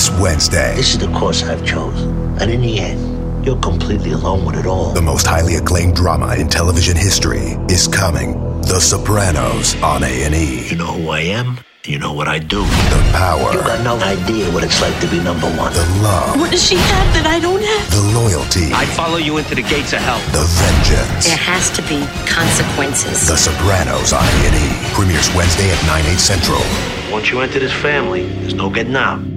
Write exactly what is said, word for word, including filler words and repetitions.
Premieres Wednesday. This is the course I've chosen. And in the end, you're completely alone with it all. The most highly acclaimed drama in television history is coming. The Sopranos on A and E. You know who I am? You know what I do. The power. You got no idea what it's like to be number one. The love. What does she have that I don't have? The loyalty. I follow you into the gates of hell. The vengeance. There has to be consequences. The Sopranos on A and E. Premieres Wednesday at nine, eight central. Once you enter this family, there's no getting out.